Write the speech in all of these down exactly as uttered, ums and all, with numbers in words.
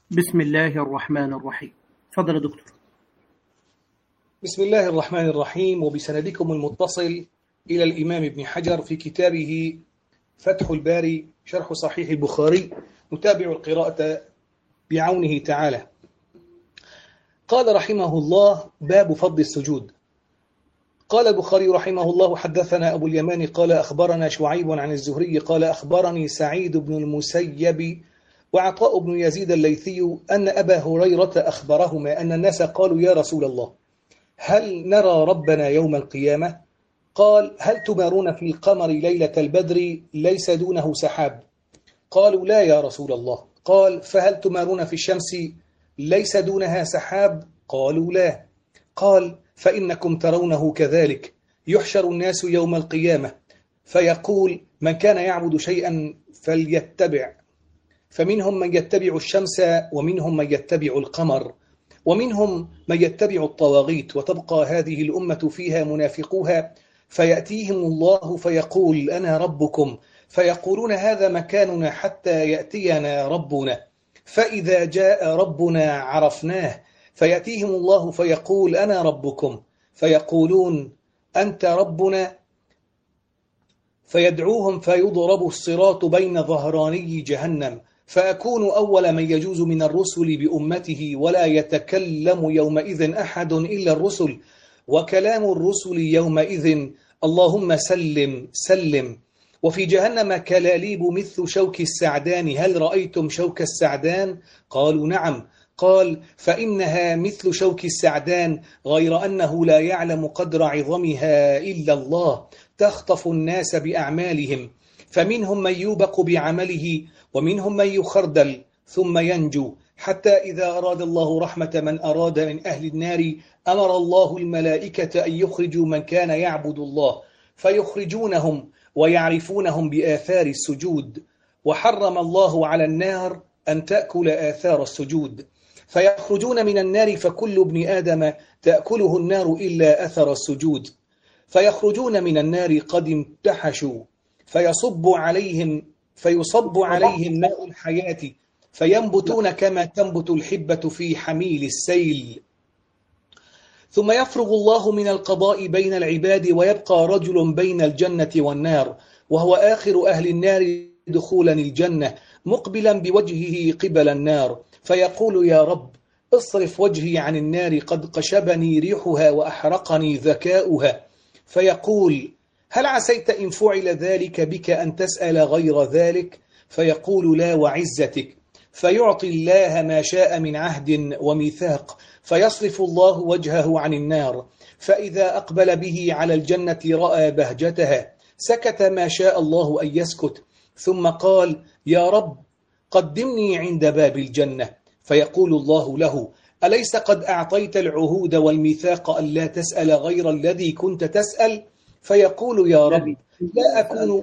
بسم الله الرحمن الرحيم. تفضل يا دكتور. بسم الله الرحمن الرحيم، وبسندكم المتصل إلى الإمام ابن حجر في كتابه فتح الباري شرح صحيح البخاري، نتابع القراءة بعونه تعالى. قال رحمه الله: باب فضل السجود. قال البخاري رحمه الله: حدثنا أبو اليمان قال أخبرنا شعيب عن الزهري قال أخبرني سعيد بن المسيب وعطاء بن يزيد الليثي أن أبا هريرة أخبرهما أن الناس قالوا: يا رسول الله، هل نرى ربنا يوم القيامة؟ قال: هل تمارون في القمر ليلة البدر ليس دونه سحاب؟ قالوا: لا يا رسول الله. قال: فهل تمارون في الشمس ليس دونها سحاب؟ قالوا: لا. قال: فإنكم ترونه كذلك، يحشر الناس يوم القيامة فيقول: من كان يعبد شيئا فليتبع، فمنهم من يتبع الشمس ومنهم من يتبع القمر ومنهم من يتبع الطواغيت، وتبقى هذه الأمة فيها منافقوها، فيأتيهم الله فيقول: أنا ربكم، فيقولون: هذا مكاننا حتى يأتينا ربنا، فإذا جاء ربنا عرفناه، فيأتيهم الله فيقول: أنا ربكم، فيقولون: أنت ربنا، فيدعوهم فيضرب الصراط بين ظهراني جهنم، فأكون أول من يجوز من الرسل بأمته، ولا يتكلم يومئذ أحد إلا الرسل، وكلام الرسل يومئذ: اللهم سلم سلم. وفي جهنم كلاليب مثل شوك السعدان، هل رأيتم شوك السعدان؟ قالوا: نعم. قال: فإنها مثل شوك السعدان، غير أنه لا يعلم قدر عظمها إلا الله، تخطف الناس بأعمالهم، فمنهم من يوبق بعمله ومنهم من يخردل ثم ينجو، حتى إذا أراد الله رحمة من أراد من أهل النار أمر الله الملائكة أن يخرجوا من كان يعبد الله، فيخرجونهم ويعرفونهم بآثار السجود، وحرم الله على النار أن تأكل آثار السجود، فيخرجون من النار فكل ابن آدم تأكله النار إلا أثر السجود، فيخرجون من النار قد امتحشوا، فيصب عليهم فيصب عليهم ماء الحياة، فينبتون كما تنبت الحبة في حميل السيل، ثم يفرغ الله من القضاء بين العباد، ويبقى رجل بين الجنة والنار، وهو آخر أهل النار دخولا الجنة، مقبلا بوجهه قبل النار، فيقول: يا رب، اصرف وجهي عن النار، قد قشبني ريحها وأحرقني ذكاؤها. فيقول: هل عسيت إن فعل ذلك بك أن تسأل غير ذلك؟ فيقول: لا وعزتك. فيعطي الله ما شاء من عهد وميثاق، فيصرف الله وجهه عن النار، فإذا أقبل به على الجنة رأى بهجتها، سكت ما شاء الله أن يسكت، ثم قال: يا رب، قدمني عند باب الجنة. فيقول الله له: أليس قد أعطيت العهود والميثاق ألا تسأل غير الذي كنت تسأل؟ فيقول: يا رب، لا أكون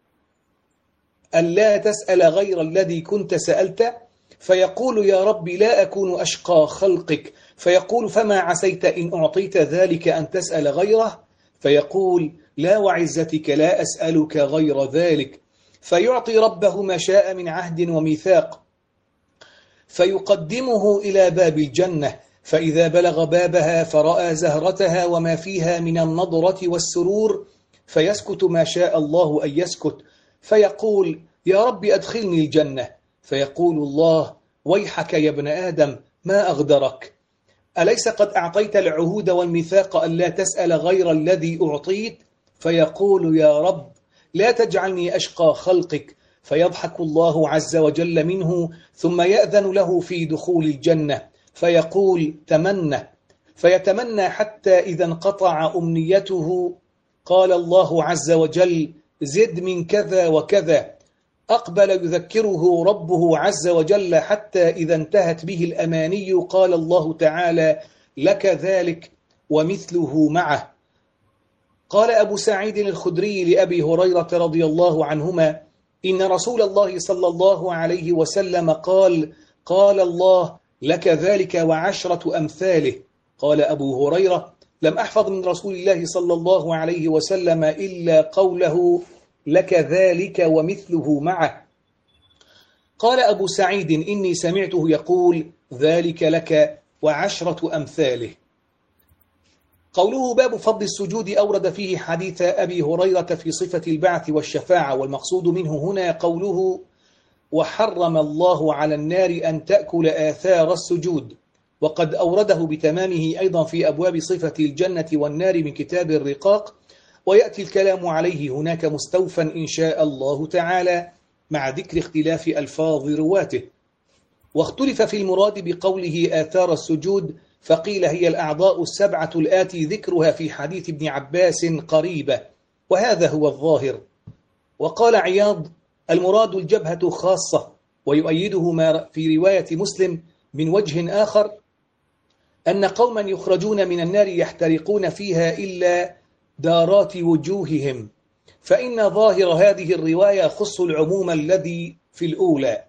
ألا تسأل غير الذي كنت سألت. فيقول: يا رب، لا أكون أشقى خلقك. فيقول: فما عسيت إن أعطيت ذلك أن تسأل غيره؟ فيقول: لا وعزتك لا أسألك غير ذلك. فيعطي ربه ما شاء من عهد وميثاق، فيقدمه إلى باب الجنة، فإذا بلغ بابها فرأى زهرتها وما فيها من النضرة والسرور، فيسكت ما شاء الله أن يسكت، فيقول: يا رب، أدخلني الجنة. فيقول الله: ويحك يا ابن آدم، ما أغدرك؟ أليس قد أعطيت العهود والميثاق ألا تسأل غير الذي أعطيت؟ فيقول: يا رب، لا تجعلني أشقى خلقك. فيضحك الله عز وجل منه، ثم يأذن له في دخول الجنة، فيقول: تمنى. فيتمنى حتى إذا انقطع أمنيته قال الله عز وجل: زد من كذا وكذا. أقبل يذكره ربه عز وجل حتى إذا انتهت به الأماني قال الله تعالى: لك ذلك ومثله معه. قال أبو سعيد الخدري لأبي هريرة رضي الله عنهما: إن رسول الله صلى الله عليه وسلم قال: قال الله: لك ذلك وعشرة أمثاله. قال أبو هريرة: لم أحفظ من رسول الله صلى الله عليه وسلم إلا قوله: لك ذلك ومثله معه. قال أبو سعيد إني سمعته يقول ذلك لك وعشرة أمثاله. قوله باب فضل السجود أورد فيه حديث أبي هريرة في صفة البعث والشفاعة، والمقصود منه هنا قوله وحرم الله على النار أن تأكل آثار السجود، وقد أورده بتمامه أيضا في أبواب صفة الجنة والنار من كتاب الرقاق، ويأتي الكلام عليه هناك مستوفا إن شاء الله تعالى مع ذكر اختلاف ألفاظ رواته. واختلف في المراد بقوله آثار السجود، فقيل هي الأعضاء السبعة الآتي ذكرها في حديث ابن عباس قريبة، وهذا هو الظاهر. وقال عياض المراد الجبهة خاصة، ويؤيده ما في رواية مسلم من وجه آخر أن قوما يخرجون من النار يحترقون فيها إلا دارات وجوههم، فإن ظاهر هذه الرواية يخص العموم الذي في الأولى.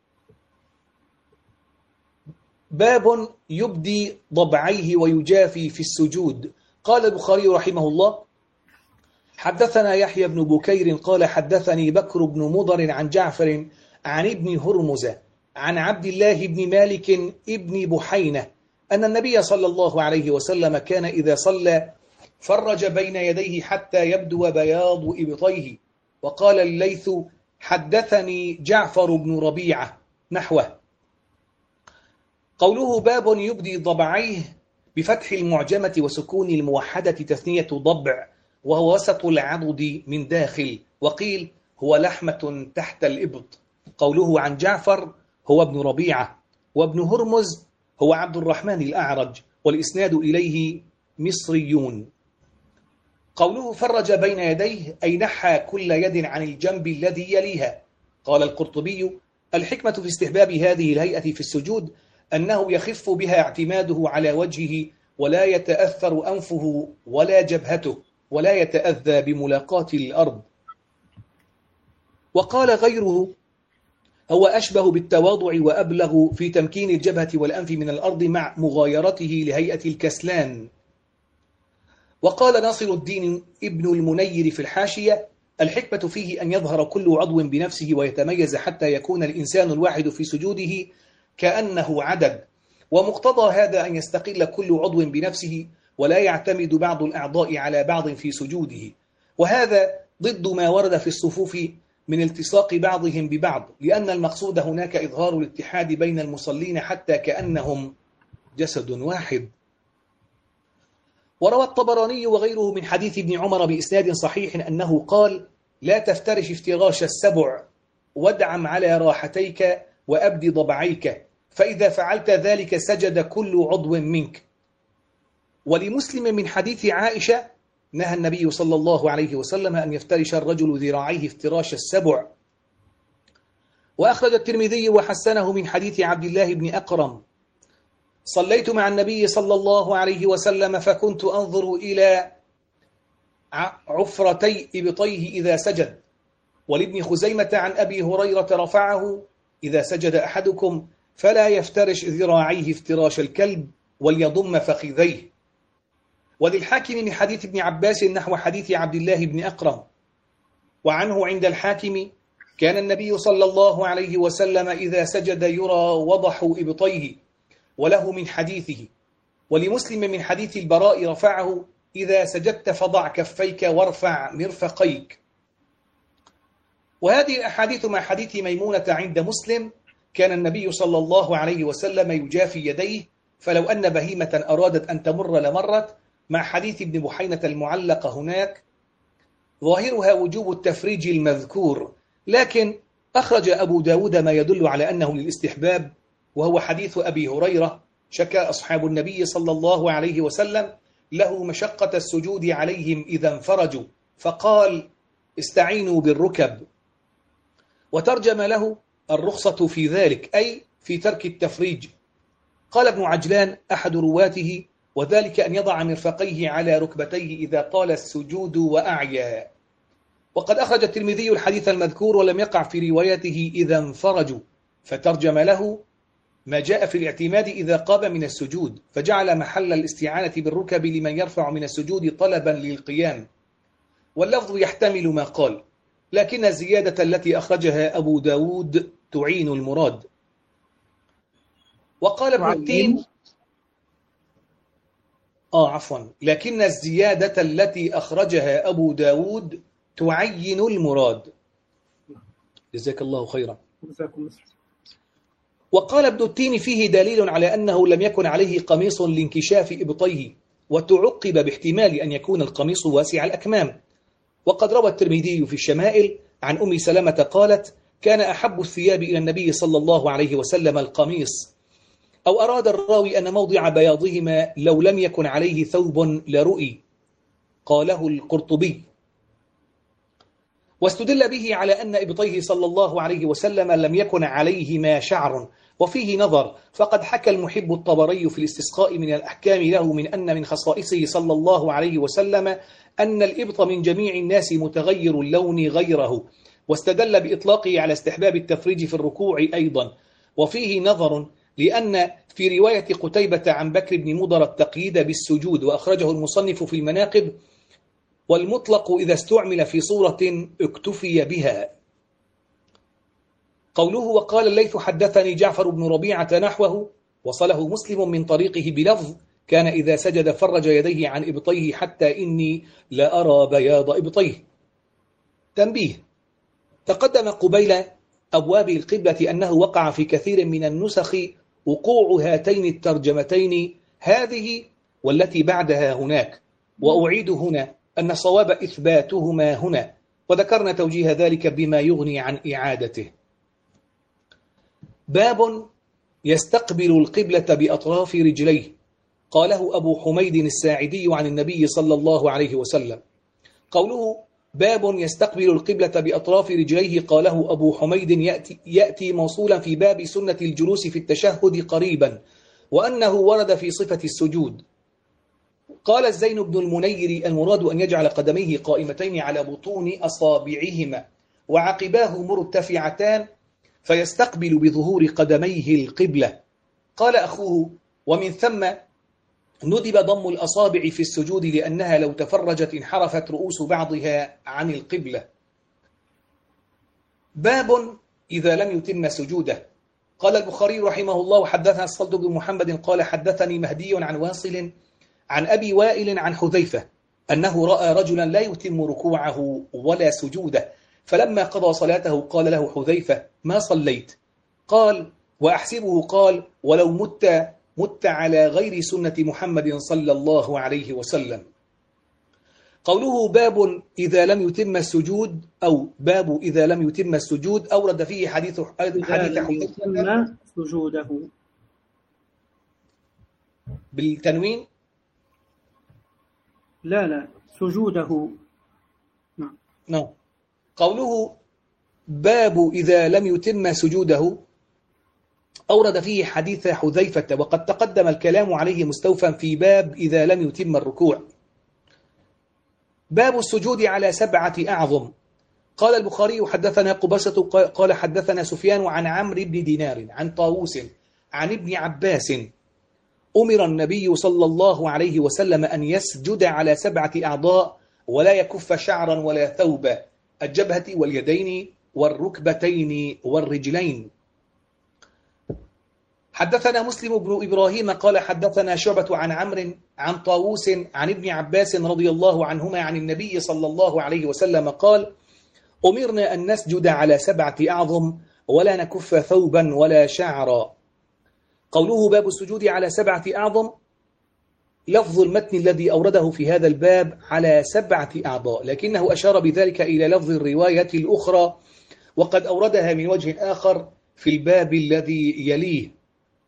باب يبدي ضبعيه ويجافي في السجود. قال البخاري رحمه الله حدثنا يحيى بن بكير قال حدثني بكر بن مضر عن جعفر عن ابن هرمز عن عبد الله بن مالك ابن بحينة أن النبي صلى الله عليه وسلم كان إذا صلى فرج بين يديه حتى يبدو بياض إبطيه. وقال الليث حدثني جعفر بن ربيعة نحوه. قوله باب يبدي ضبعيه بفتح المعجمة وسكون الموحدة تثنية ضبع، وهو وسط العضد من داخل، وقيل هو لحمة تحت الإبط. قوله عن جعفر هو ابن ربيعة، وابن هرمز هو عبد الرحمن الأعرج، والإسناد إليه مصريون. قوله فرج بين يديه أي نحى كل يد عن الجنب الذي يليها. قال القرطبي الحكمة في استحباب هذه الهيئة في السجود أنه يخف بها اعتماده على وجهه، ولا يتأثر أنفه ولا جبهته، ولا يتأذى بملاقاة الأرض. وقال غيره هو أشبه بالتواضع وأبلغ في تمكين الجبهة والأنف من الأرض مع مغايرته لهيئة الكسلان. وقال ناصر الدين ابن المنير في الحاشية الحكمة فيه أن يظهر كل عضو بنفسه ويتميز حتى يكون الإنسان الواحد في سجوده كأنه عدد، ومقتضى هذا أن يستقل كل عضو بنفسه ولا يعتمد بعض الأعضاء على بعض في سجوده، وهذا ضد ما ورد في الصفوف من التصاق بعضهم ببعض، لأن المقصود هناك إظهار الاتحاد بين المصلين حتى كأنهم جسد واحد. وروى الطبراني وغيره من حديث ابن عمر بإسناد صحيح أنه قال لا تفترش افتراش السبع، وادعم على راحتيك وأبد ضبعيك، فإذا فعلت ذلك سجد كل عضو منك. ولمسلم من حديث عائشة نهى النبي صلى الله عليه وسلم أن يفترش الرجل ذراعيه افتراش السبع. وأخرج الترمذي وحسنه من حديث عبد الله بن أقرم صليت مع النبي صلى الله عليه وسلم فكنت أنظر إلى عفرتي إبطيه إذا سجد. ولابن خزيمة عن أبي هريرة رفعه إذا سجد أحدكم فلا يفترش ذراعيه افتراش الكلب وليضم فخذيه. وللحاكم من حديث ابن عباس نحو حديث عبد الله بن أقرم. وعنه عند الحاكم كان النبي صلى الله عليه وسلم إذا سجد يرى وضح إبطيه، وله من حديثه. ولمسلم من حديث البراء رفعه إذا سجدت فضع كفيك وارفع مرفقيك. وهذه الأحاديث مع حديث ميمونة عند مسلم كان النبي صلى الله عليه وسلم يجافي يديه، فلو أن بهيمة أرادت أن تمر لمرت، مع حديث ابن بحينة المعلق هناك ظاهرها وجوب التفريج المذكور، لكن أخرج أبو داود ما يدل على أنه للاستحباب، وهو حديث أبي هريرة شكى أصحاب النبي صلى الله عليه وسلم له مشقة السجود عليهم إذا انفرجوا، فقال استعينوا بالركب. وترجم له الرخصة في ذلك أي في ترك التفريج. قال ابن عجلان أحد رواته وذلك أن يضع مرفقيه على ركبتيه إذا طال السجود وأعيا. وقد أخرج الترمذي الحديث المذكور ولم يقع في روايته إذا انفرجوا، فترجم له ما جاء في الاعتماد إذا قام من السجود، فجعل محل الاستعانة بالركب لمن يرفع من السجود طلبا للقيام. واللفظ يحتمل ما قال، لكن الزيادة التي أخرجها أبو داود تعين المراد. وقال ابن التين آه عفوا لكن الزيادة التي أخرجها أبو داود تعين المراد. جزاك الله خيرا. وقال ابن التين فيه دليل على أنه لم يكن عليه قميص لانكشاف إبطيه، وتعقب باحتمال أن يكون القميص واسع الأكمام. وقد روى الترمذي في الشمائل عن أم سلمة قالت: كان أحب الثياب إلى النبي صلى الله عليه وسلم القميص، أو أراد الراوي أن موضع بياضهما لو لم يكن عليه ثوب لرؤي، قاله القرطبي. واستدل به على أن إبطيه صلى الله عليه وسلم لم يكن عليهما شعر، وفيه نظر، فقد حكى المحب الطبري في الاستسقاء من الأحكام له من أن من خصائصه صلى الله عليه وسلم أن الإبط من جميع الناس متغير اللون غيره، واستدل بإطلاقه على استحباب التفريج في الركوع أيضا. وفيه نظر لأن في رواية قتيبة عن بكر بن مضر التقييد بالسجود، وأخرجه المصنف في المناقب، والمطلق إذا استعمل في صورة اكتفي بها. قوله وقال الليث حدثني جعفر بن ربيعة نحوه، وصله مسلم من طريقه بلفظ: كان إذا سجد فرج يديه عن إبطيه حتى إني لا أرى بياض إبطيه. تنبيه: تقدم قبيل أبواب القبلة أنه وقع في كثير من النسخ وقوع هاتين الترجمتين، هذه والتي بعدها هناك، وأعيد هنا أن صواب إثباتهما هنا، وذكرنا توجيه ذلك بما يغني عن إعادته. باب يستقبل القبلة بأطراف رجليه، قاله أبو حميد الساعدي عن النبي صلى الله عليه وسلم. قوله باب يستقبل القبلة بأطراف رجليه قاله أبو حميد يأتي, يأتي موصولا في باب سنة الجلوس في التشهد قريبا، وأنه ورد في صفة السجود. قال الزين بن المنير: المراد أن يجعل قدميه قائمتين على بطون أصابعهما وعقباه مرتفعتان فيستقبل بظهور قدميه القبلة. قال أخوه: ومن ثم ندب ضم الأصابع في السجود لأنها لو تفرجت انحرفت رؤوس بعضها عن القبلة. باب إذا لم يتم سجوده. قال البخاري رحمه الله: حدثنا الصلت بن محمد قال حدثني مهدي عن واصل عن أبي وائل عن حذيفة أنه رأى رجلا لا يتم ركوعه ولا سجوده، فلما قضى صلاته قال له حذيفة: ما صليت؟ قال: وأحسبه قال: ولو مت مت على غير سنة محمد صلى الله عليه وسلم. قوله باب إذا لم يتم السجود أو باب إذا لم يتم السجود أورد فيه حديث حديث حذيفة سجوده بالتنوين. لا لا سجوده. نعم نعم. قوله باب إذا لم يتم سجوده أورد فيه حديث حذيفة، وقد تقدم الكلام عليه مستوفا في باب إذا لم يتم الركوع. باب السجود على سبعة أعظم. قال البخاري: حدثنا قبسة قال حدثنا سفيان عن عمرو بن دينار عن طاووس عن ابن عباس: أمر النبي صلى الله عليه وسلم أن يسجد على سبعة أعضاء ولا يكف شعرا ولا ثوبا: الجبهة واليدين والركبتين والرجلين. حدثنا مسلم بن إبراهيم قال حدثنا شعبة عن عمرو عن طاووس عن ابن عباس رضي الله عنهما عن النبي صلى الله عليه وسلم قال: أمرنا أن نسجد على سبعة أعظم ولا نكف ثوبا ولا شعرا. قوله باب السجود على سبعة أعظم، لفظ المتن الذي أورده في هذا الباب على سبعة أعضاء، لكنه أشار بذلك إلى لفظ الرواية الأخرى، وقد أوردها من وجه آخر في الباب الذي يليه.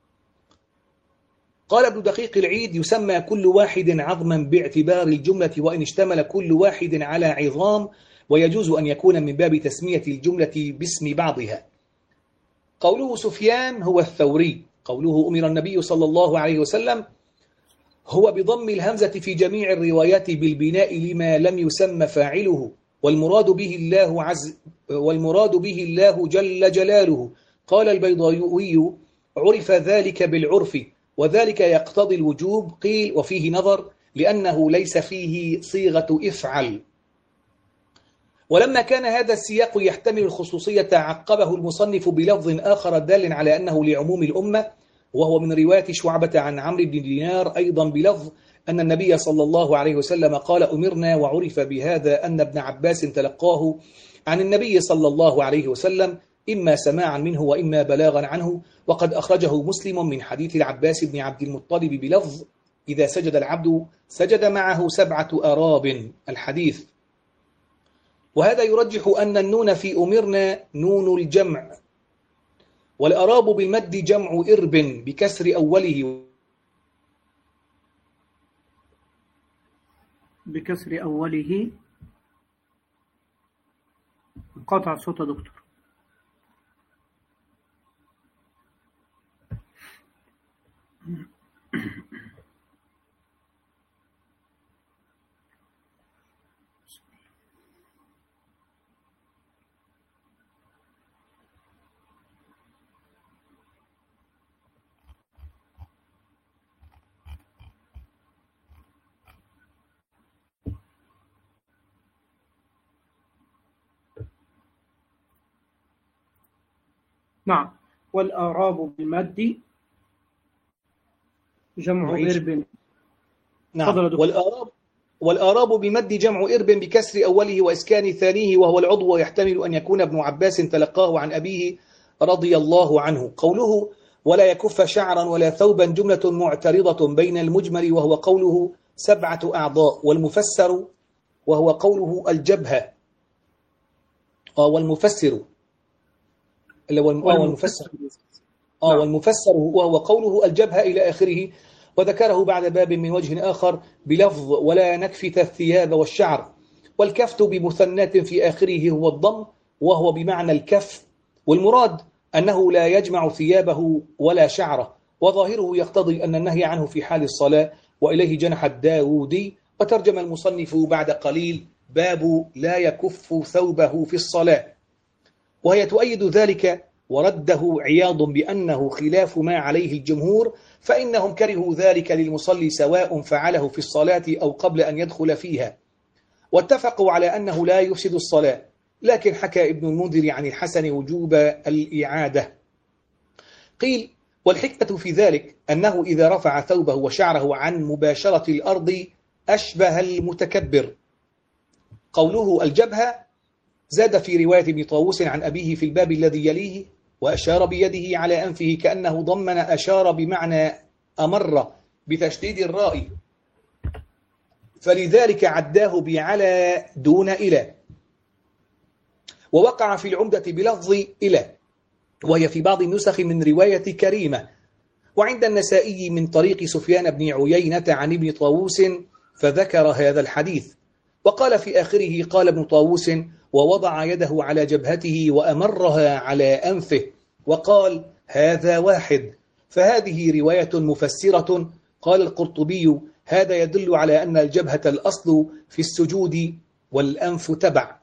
قال ابن دقيق العيد: يسمى كل واحد عظما باعتبار الجملة وإن اشتمل كل واحد على عظام، ويجوز أن يكون من باب تسمية الجملة باسم بعضها. قوله سفيان هو الثوري. قوله أمر النبي صلى الله عليه وسلم هو بضم الهمزة في جميع الروايات بالبناء لما لم يسمى فاعله، والمراد به الله عز والمراد به الله جل جلاله. قال البيضاوي: عرف ذلك بالعرف، وذلك يقتضي الوجوب. قيل وفيه نظر لأنه ليس فيه صيغة افعل. ولما كان هذا السياق يحتمل الخصوصية عقبه المصنف بلفظ آخر دال على أنه لعموم الأمة، وهو من رواية شعبة عن عمرو بن دينار أيضا بلفظ أن النبي صلى الله عليه وسلم قال: أمرنا، وعرف بهذا أن ابن عباس تلقاه عن النبي صلى الله عليه وسلم إما سماعا منه وإما بلاغا عنه. وقد أخرجه مسلم من حديث العباس بن عبد المطلب بلفظ: إذا سجد العبد سجد معه سبعة أراب، الحديث. وهذا يرجح أن النون في أمرنا نون الجمع، والأراب بالمد جمع إرب بكسر أوله بكسر أوله. قطع صوت دكتور. نعم. والأعراب بالمد جمع إرب. نعم. والأعراب والأعراب بمد جمع إرب بكسر أوله وإسكان ثانيه وهو العضو، ويحتمل أن يكون ابن عباس تلقاه عن أبيه رضي الله عنه. قوله: ولا يكف شعرا ولا ثوبا جملة معترضة بين المجمل وهو قوله سبعة أعضاء، والمفسر وهو قوله الجبهة، والمفسر اللي هو المفسر آه والمفسر وهو قوله الجبهة إلى آخره. وذكره بعد باب من وجه آخر بلفظ: ولا نكفت الثياب والشعر. والكفت بمثنات في آخره هو الضم، وهو بمعنى الكف، والمراد أنه لا يجمع ثيابه ولا شعره، وظاهره يقتضي أن النهي عنه في حال الصلاة، وإليه جنح الداودي. وترجم المصنف بعد قليل باب لا يكف ثوبه في الصلاة، وهي تؤيد ذلك، ورده عياض بأنه خلاف ما عليه الجمهور، فإنهم كرهوا ذلك للمصلي سواء فعله في الصلاة أو قبل أن يدخل فيها، واتفقوا على أنه لا يفسد الصلاة. لكن حكى ابن المنذر عن الحسن وجوب الإعادة. قيل: والحكمة في ذلك أنه إذا رفع ثوبه وشعره عن مباشرة الأرض أشبه المتكبر. قوله الجبهة زاد في رواية ابن طاووس عن أبيه في الباب الذي يليه: وأشار بيده على أنفه، كأنه ضمن أشار بمعنى أمر بتشديد الراء، فلذلك عداه بعلى دون إلى. ووقع في العمدة بلفظ إلى، وهي في بعض النسخ من رواية كريمة، وعند النسائي من طريق سفيان بن عيينة عن ابن طاووس فذكر هذا الحديث. وقال في آخره: قال ابن طاووس: ووضع يده على جبهته وأمرها على أنفه، وقال: هذا واحد. فهذه رواية مفسرة. قال القرطبي: هذا يدل على أن الجبهة الأصل في السجود والأنف تبع.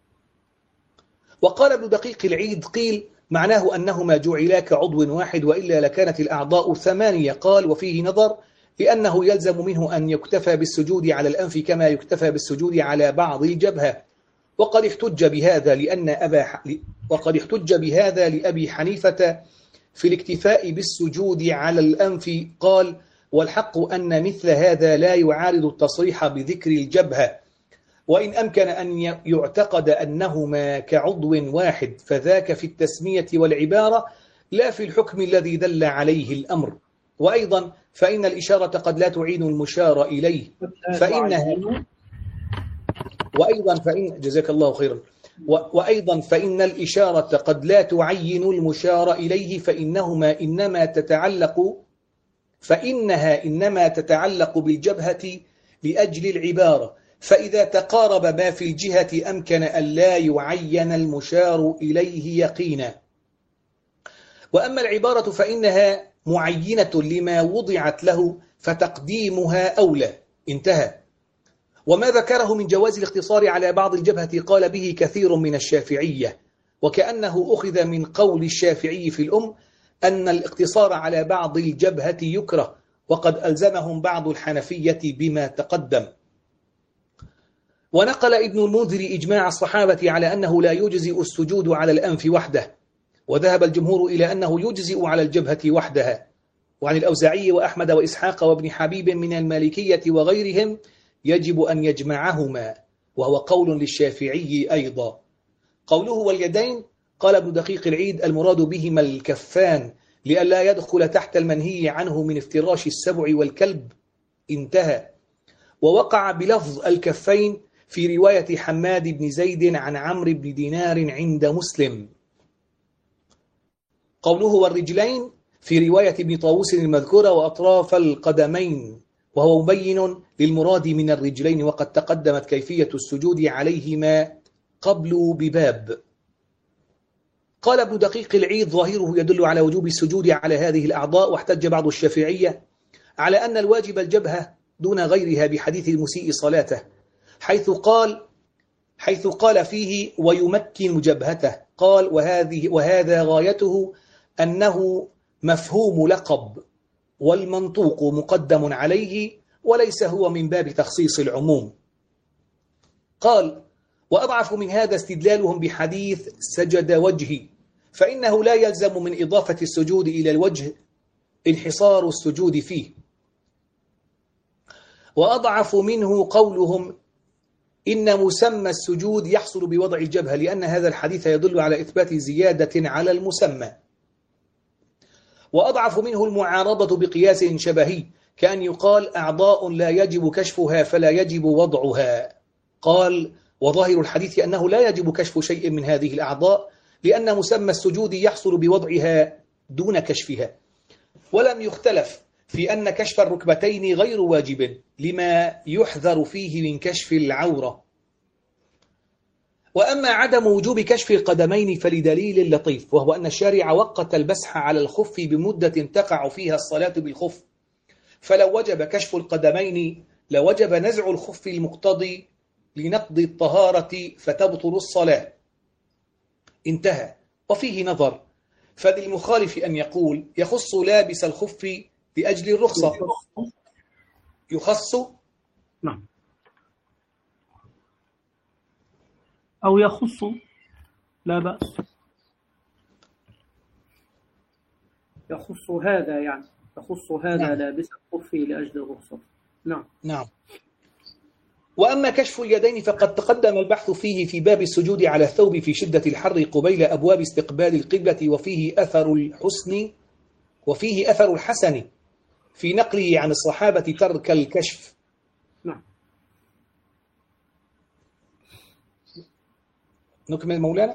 وقال ابن دقيق العيد: قيل معناه أنهما جعلا كعضو واحد، وإلا لكانت الأعضاء ثمانية. قال: وفيه نظر، لأنه يلزم منه أن يكتفى بالسجود على الأنف كما يكتفى بالسجود على بعض الجبهة. وقد احتج بهذا لأن أبا ح... وقد احتج بهذا لأبي حنيفة في الاكتفاء بالسجود على الأنف. قال: والحق أن مثل هذا لا يعارض التصريح بذكر الجبهة، وإن أمكن أن يعتقد أنهما كعضو واحد فذاك في التسمية والعبارة لا في الحكم الذي دل عليه الأمر. وأيضا فإن الإشارة قد لا تعين المشار إليه، فإنها وأيضا فإن جزاك الله خيرا وأيضا فإن الإشارة قد لا تعين المشار إليه، فإنهما إنما تتعلق فإنها إنما تتعلق بالجبهة لأجل العبارة، فإذا تقارب ما في الجهة أمكن أن لا يعين المشار إليه يقينا. وأما العبارة فإنها معينة لما وضعت له، فتقديمها أولى. انتهى. وما ذكره من جواز الاقتصار على بعض الجبهة قال به كثير من الشافعية، وكأنه أخذ من قول الشافعي في الأم أن الاقتصار على بعض الجبهة يكره، وقد ألزمهم بعض الحنفية بما تقدم. ونقل ابن المنذر إجماع الصحابة على أنه لا يجزئ السجود على الأنف وحده، وذهب الجمهور إلى أنه يجزئ على الجبهة وحدها. وعن الأوزاعي وأحمد وإسحاق وابن حبيب من المالكية وغيرهم يجب أن يجمعهما، وهو قول للشافعي أيضا. قوله واليدين، قال ابن دقيق العيد المراد بهما الكفان لئلا يدخل تحت المنهي عنه من افتراش السبع والكلب، انتهى. ووقع بلفظ الكفين في رواية حماد بن زيد عن عمرو بن دينار عند مسلم. قوله والرجلين في رواية ابن طاووس المذكورة وأطراف القدمين، وهو مبين للمراد من الرجلين، وقد تقدمت كيفية السجود عليهما قبل بباب. قال ابن دقيق العيد ظاهره يدل على وجوب السجود على هذه الأعضاء، واحتج بعض الشافعية على أن الواجب الجبهة دون غيرها بحديث المسيء صلاته، حيث قال حيث قال فيه ويمكن جبهته، قال وهذه وهذا غايته أنه مفهوم لقب، والمنطوق مقدم عليه، وليس هو من باب تخصيص العموم. قال وأضعف من هذا استدلالهم بحديث سجد وجهي، فإنه لا يلزم من إضافة السجود إلى الوجه انحصار السجود فيه. وأضعف منه قولهم إن مسمى السجود يحصل بوضع الجبهة، لأن هذا الحديث يدل على إثبات زيادة على المسمى. وأضعف منه المعارضة بقياس شبهي، كأن يقال أعضاء لا يجب كشفها فلا يجب وضعها. قال وظاهر الحديث أنه لا يجب كشف شيء من هذه الأعضاء، لأن مسمى السجود يحصل بوضعها دون كشفها. ولم يختلف في أن كشف الركبتين غير واجب لما يحذر فيه من كشف العورة. وأما عدم وجوب كشف القدمين فلدليل لطيف، وهو أن الشارع وقت المسح على الخف بمدة تقع فيها الصلاة بالخف، فلو وجب كشف القدمين لوجب نزع الخف المقتضي لنقض الطهارة فتبطل الصلاة، انتهى. وفيه نظر، فللمخالف أن يقول يخص لابس الخف لأجل الرخصة، يخص نعم، أو يخص لا بأس، يخص هذا يعني يخص هذا نعم. لابس الخف لأجل الرخصة. نعم نعم. وأما كشف اليدين فقد تقدم البحث فيه في باب السجود على الثوب في شدة الحر قبيل أبواب استقبال القبلة، وفيه أثر الحسن وفيه أثر الحسن في نقله عن الصحابة ترك الكشف. نعم. نكمل مولانا.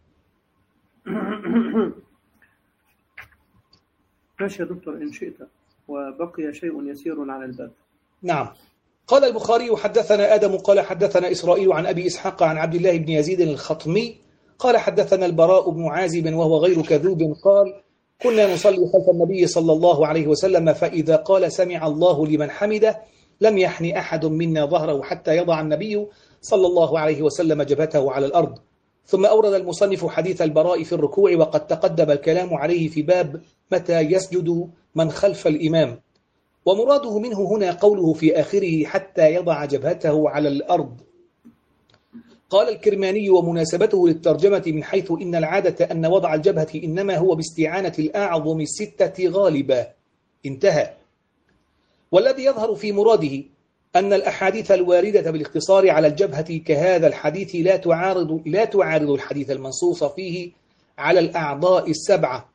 ماشي يا دكتور إن شئت، وبقي شيء يسير على الباب. نعم. قال البخاري حدثنا آدم قال حدثنا إسرائيل عن أبي إسحاق عن عبد الله بن يزيد الخطمي قال حدثنا البراء بن عازب وهو غير كذوب قال كنا نصلي خلف النبي صلى الله عليه وسلم، فإذا قال سمع الله لمن حمده لم يحن أحد منا ظهره حتى يضع النبي صلى الله عليه وسلم جبهته على الأرض. ثم أورد المصنف حديث البراء في الركوع، وقد تقدم الكلام عليه في باب متى يسجد من خلف الإمام، ومراده منه هنا قوله في آخره حتى يضع جبهته على الأرض. قال الكرماني ومناسبته للترجمة من حيث إن العادة أن وضع الجبهة إنما هو باستعانة الأعظم الستة غالبا، انتهى. والذي يظهر في مراده أن الأحاديث الواردة بالاقتصار على الجبهة كهذا الحديث لا تعارض لا تعارض الحديث المنصوص فيه على الأعضاء السبعة،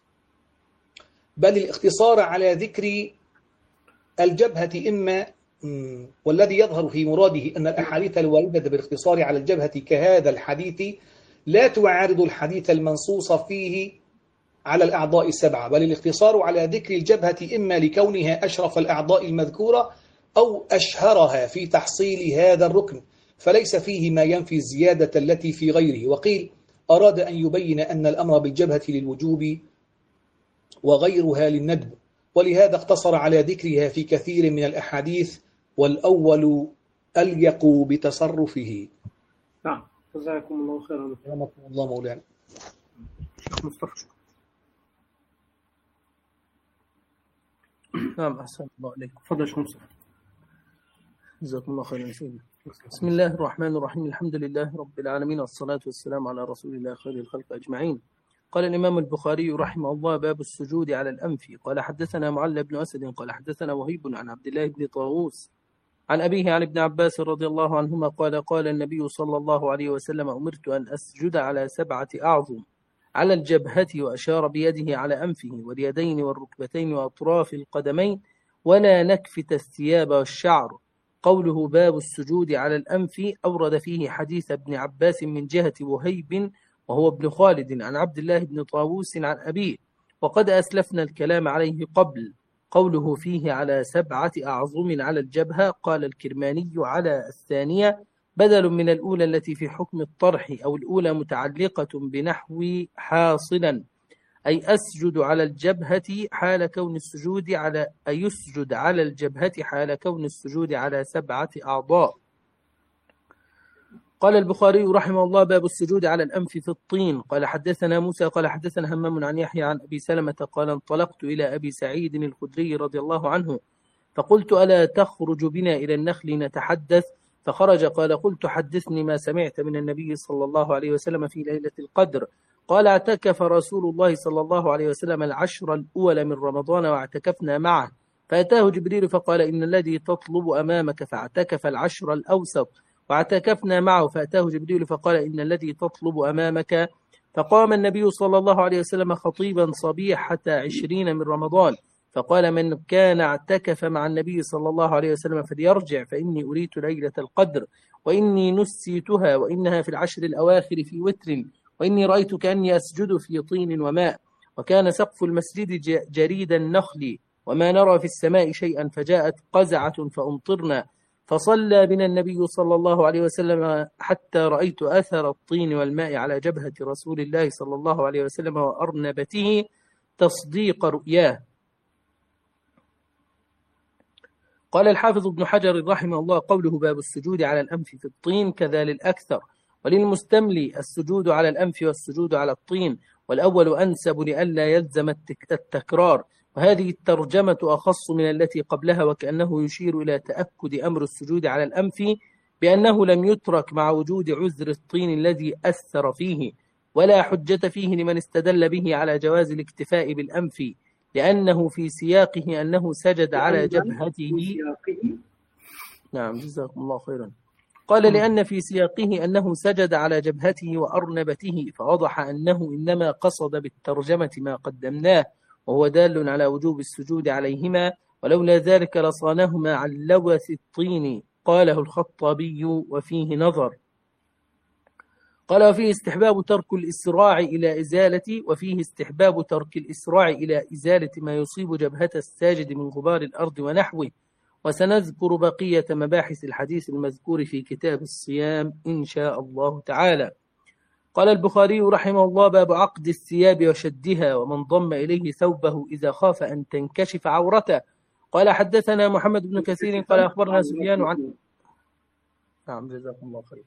بل الاقتصار على ذكر الجبهة إما والذي يظهر في مراده أن الأحاديث الواردة بالاقتصار على الجبهة كهذا الحديث لا تعارض الحديث المنصوص فيه على الأعضاء السبعة، بل الاقتصار على ذكر الجبهة إما لكونها أشرف الأعضاء المذكورة أو أشهرها في تحصيل هذا الركن، فليس فيه ما ينفي الزيادة التي في غيره. وقيل أراد أن يبين أن الأمر بالجبهة للوجوب وغيرها للندب، ولهذا اقتصر على ذكرها في كثير من الأحاديث، والأول أليق بتصرفه. نعم. جزاكم الله خيرا. رحمكم الله مولانا. شيخ مصطفى. نعم أحسن الله عليكم. تفضل شيخ مصطفى. جزاكم الله خيرا سيدنا. بسم الله الرحمن الرحيم، الحمد لله رب العالمين، والصلاة والسلام على رسول الله خير الخلق أجمعين. قال الإمام البخاري رحمه الله: باب السجود على الأنف. قال حدثنا معل بن أسد قال حدثنا وهيب عن عبد الله بن طاووس عن أبيه عن ابن عباس رضي الله عنهما قال: قال النبي صلى الله عليه وسلم: أمرت أن أسجد على سبعة أعظم، على الجبهة، وأشار بيده على أنفه واليدين والركبتين وأطراف القدمين، ولا نكفت الثياب والشعر. قوله باب السجود على الأنف أورد فيه حديث ابن عباس من جهة وهيب وهو ابن خالد عن عبد الله بن طاووس عن أبيه، وقد أسلفنا الكلام عليه قبل. قوله فيه على سبعة أعظم على الجبهة، قال الكرماني على الثانية بدل من الأولى التي في حكم الطرح، أو الأولى متعلقة بنحو حاصلا، أي أسجد على الجبهة حال كون السجود على أي يسجد على الجبهة حال كون السجود على سبعة أعضاء. قال البخاري رحمه الله: باب السجود على الأنف في الطين. قال حدثنا موسى قال حدثنا همام عن يحيى عن أبي سلمة قال: انطلقت إلى أبي سعيد الخدري رضي الله عنه فقلت: ألا تخرج بنا إلى النخل نتحدث؟ فخرج. قال: قلت: حدثني ما سمعت من النبي صلى الله عليه وسلم في ليلة القدر. قال: اعتكف رسول الله صلى الله عليه وسلم العشر الأول من رمضان واعتكفنا معه، فأتاه جبريل فقال: إن الذي تطلب أمامك، فاعتكف العشر الأوسط واعتكفنا معه، فأتاه جبريل فقال: إن الذي تطلب أمامك. فقام النبي صلى الله عليه وسلم خطيبا صبيحة عشرين من رمضان، فقال: من كان اعتكف مع النبي صلى الله عليه وسلم فليرجع، فإني أريت ليلة القدر، وإني نسيتها، وإنها في العشر الأواخر في وتر، وإني رأيت كأني أسجد في طين وماء، وكان سقف المسجد جريد النخل، وما نرى في السماء شيئا، فجاءت قزعة فأمطرنا، فصلى بنا النبي صلى الله عليه وسلم حتى رأيت أثر الطين والماء على جبهة رسول الله صلى الله عليه وسلم وأرنبته تصديق رؤياه. قال الحافظ ابن حجر رحمه الله: قوله باب السجود على الأنف في الطين كذا للأكثر، وللمستملي السجود على الأنف والسجود على الطين، والأول أنسب لئلا يلزم التكرار، وهذه الترجمة أخص من التي قبلها، وكأنه يشير إلى تأكد أمر السجود على الأنف بأنه لم يترك مع وجود عذر الطين الذي أثر فيه، ولا حجة فيه لمن استدل به على جواز الاكتفاء بالأنف، لأنه في سياقه أنه سجد على جبهته. نعم جزاكم الله خيرا. قال: لأن في سياقه أنه سجد على جبهته وأرنبته، فوضح أنه إنما قصد بالترجمة ما قدمناه، وهو دال على وجوب السجود عليهما، ولولا ذلك لصانهما عن لوث الطين. قاله الخطابي وفيه نظر. قال: وفيه استحباب ترك الإسراع إلى إزالة وفيه استحباب ترك الإسراع إلى إزالة ما يصيب جبهة الساجد من غبار الأرض ونحوه، وسنذكر بقية مباحث الحديث المذكور في كتاب الصيام إن شاء الله تعالى. قال البخاري رحمه الله: باب عقد الثياب وشدها، ومن ضم إليه ثوبه إذا خاف أن تنكشف عورته. قال حدثنا محمد بن كثير قال أخبرنا سفيان عن نعم جزاكم الله خيرا.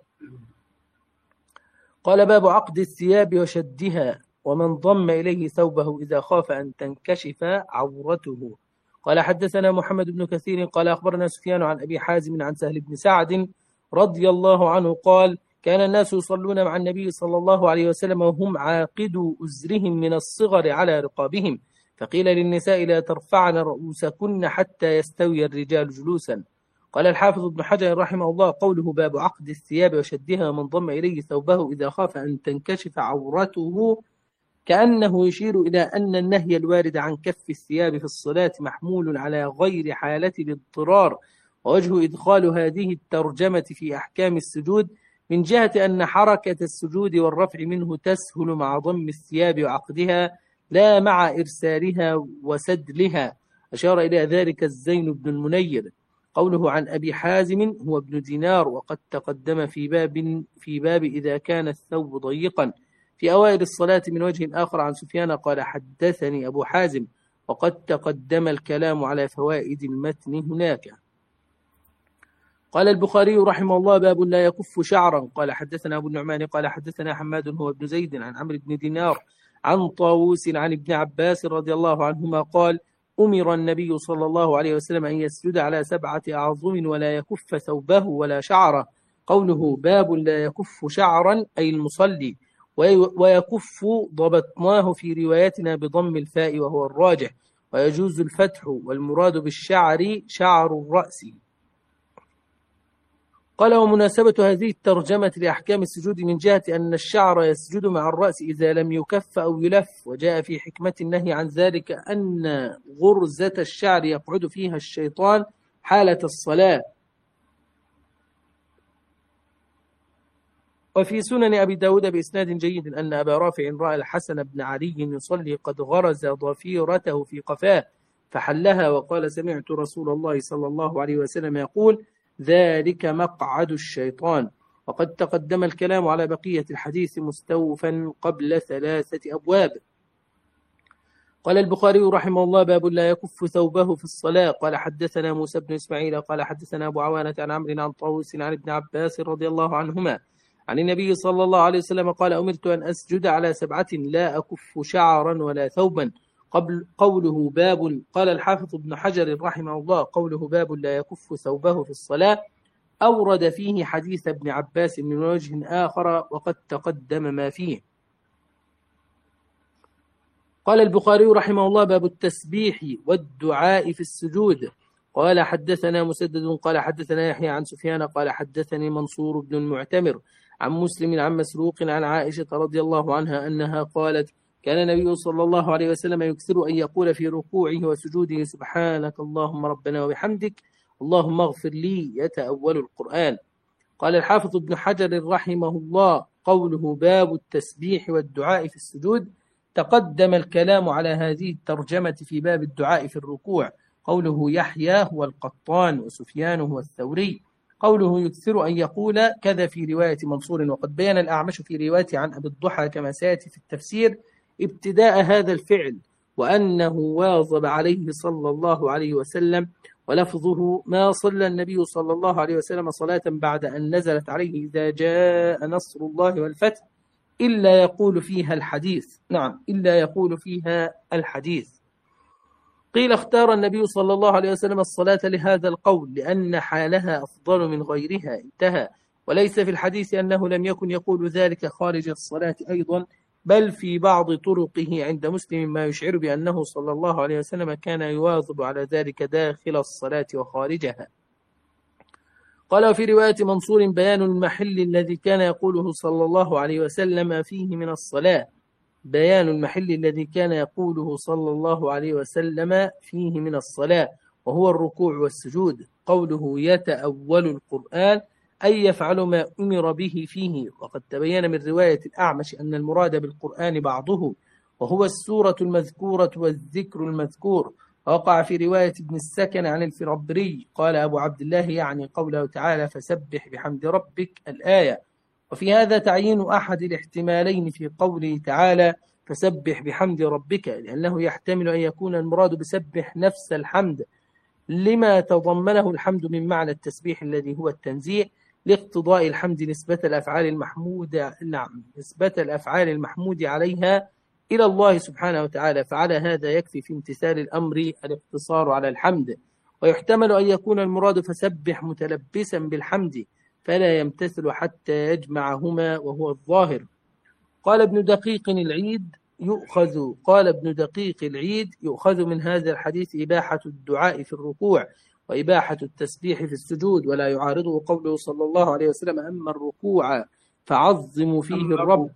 قال: باب عقد الثياب وشدها، ومن ضم إليه ثوبه إذا خاف أن تنكشف عورته. قال حدثنا محمد بن كثير قال أخبرنا سفيان عن أبي حازم عن سهل بن سعد رضي الله عنه قال: كان الناس يصلون مع النبي صلى الله عليه وسلم وهم عاقدوا أزرهم من الصغر على رقابهم، فقيل للنساء: لا ترفعن رؤوسكن حتى يستوي الرجال جلوسا. قال الحافظ ابن حجر رحمه الله: قوله باب عقد الثياب وشدها، ومن ضم إليه ثوبه إذا خاف أن تنكشف عورته، كأنه يشير إلى أن النهي الوارد عن كف الثياب في الصلاة محمول على غير حالة الاضطرار. ووجه إدخال هذه الترجمة في أحكام السجود من جهة أن حركة السجود والرفع منه تسهل مع ضم الثياب وعقدها، لا مع إرسالها وسدلها. أشار إلى ذلك الزين بن المنير. قوله عن أبي حازم هو ابن دينار، وقد تقدم في باب في باب إذا كان الثوب ضيقا في أوائل الصلاة من وجه آخر عن سفيان قال: حدثني أبو حازم، وقد تقدم الكلام على فوائد المتن هناك. قال البخاري رحمه الله: باب لا يكف شعرا. قال حدثنا أبو النعمان قال حدثنا حماد هو ابن زيد عن عمرو بن دينار عن طاووس عن ابن عباس رضي الله عنهما قال: أمر النبي صلى الله عليه وسلم أن يسجد على سبعة أعظم ولا يكف ثوبه ولا شعره. قوله باب لا يكف شعرا أي المصلي، ويكف ضبطناه في روايتنا بضم الفاء وهو الراجح، ويجوز الفتح، والمراد بالشعر شعر الرأس. قال ومناسبة هذه الترجمة لأحكام السجود من جهة أن الشعر يسجد مع الرأس إذا لم يكف أو يلف، وجاء في حكمة النهي عن ذلك أن غرزة الشعر يقعد فيها الشيطان حالة الصلاة. وفي سنن أبي داود بإسناد جيد أن أبا رافع رأى الحسن بن علي يصلي قد غرز ضفيرته في قفاه فحلها، وقال سمعت رسول الله صلى الله عليه وسلم يقول ذلك مقعد الشيطان. وقد تقدم الكلام على بقية الحديث مستوفا قبل ثلاثة أبواب. قال البخاري رحمه الله باب لا يكف ثوبه في الصلاة. قال حدثنا موسى بن إسماعيل قال حدثنا أبو عوانة عن عمرو عن طاووس عن ابن عباس رضي الله عنهما عن النبي صلى الله عليه وسلم قال أمرت أن أسجد على سبعة لا أكف شعرا ولا ثوبا. قبل قوله باب. قال الحافظ ابن حجر رحمه الله قوله باب لا يكف ثوبه في الصلاة أورد فيه حديث ابن عباس من وجه آخر وقد تقدم ما فيه. قال البخاري رحمه الله باب التسبيح والدعاء في السجود. قال حدثنا مسدد قال حدثنا يحيى عن سفيان قال حدثني منصور بن المعتمر عن مسلم عن مسروق عن عائشة رضي الله عنها أنها قالت كان النبي صلى الله عليه وسلم يكثر أن يقول في ركوعه وسجوده سبحانك اللهم ربنا وبحمدك اللهم اغفر لي يتأول القرآن. قال الحافظ ابن حجر رحمه الله قوله باب التسبيح والدعاء في السجود تقدم الكلام على هذه الترجمة في باب الدعاء في الركوع. قوله يحيى هو القطان وسفيان هو الثوري. قوله يكثر أن يقول كذا في رواية منصور. وقد بيان الأعمش في رواية عن أبي الضحى كما سيأتي في التفسير ابتداء هذا الفعل وأنه واظب عليه صلى الله عليه وسلم، ولفظه ما صلى النبي صلى الله عليه وسلم صلاة بعد أن نزلت عليه إذا جاء نصر الله والفتح إلا يقول فيها الحديث. نعم إلا يقول فيها الحديث. قيل اختار النبي صلى الله عليه وسلم الصلاة لهذا القول لأن حالها أفضل من غيرها انتهى. وليس في الحديث أنه لم يكن يقول ذلك خارج الصلاة أيضا، بل في بعض طرقه عند مسلم ما يشعر بأنه صلى الله عليه وسلم كان يواظب على ذلك داخل الصلاة وخارجها. قال في رواية منصور بيان المحل الذي كان يقوله صلى الله عليه وسلم فيه من الصلاة. بيان المحل الذي كان يقوله صلى الله عليه وسلم فيه من الصلاة وهو الركوع والسجود. قوله يتأول القرآن أي يفعل ما أمر به فيه. وقد تبين من رواية الأعمش أن المراد بالقرآن بعضه وهو السورة المذكورة والذكر المذكور. وقع في رواية ابن السكن عن الفربري قال أبو عبد الله يعني قوله تعالى فسبح بحمد ربك الآية. وفي هذا تعيين أحد الاحتمالين في قوله تعالى فسبح بحمد ربك، لأنه يحتمل أن يكون المراد بسبح نفس الحمد لما تضمنه الحمد من معنى التسبيح الذي هو التنزيه لاقتضاء الحمد نسبة الأفعال المحمودة نعم نسبة الأفعال المحمود عليها إلى الله سبحانه وتعالى. فعلى هذا يكفي في امتثال الأمر الاقتصار على الحمد. ويحتمل أن يكون المراد فسبح متلبسا بالحمد فلا يمتثل حتى يجمعهما وهو الظاهر. قال ابن دقيق العيد يؤخذ قال ابن دقيق العيد يؤخذ من هذا الحديث إباحة الدعاء في الركوع وإباحة التسبيح في السجود، ولا يعارضه قوله صلى الله عليه وسلم أما الركوع فعظموا فيه الرب.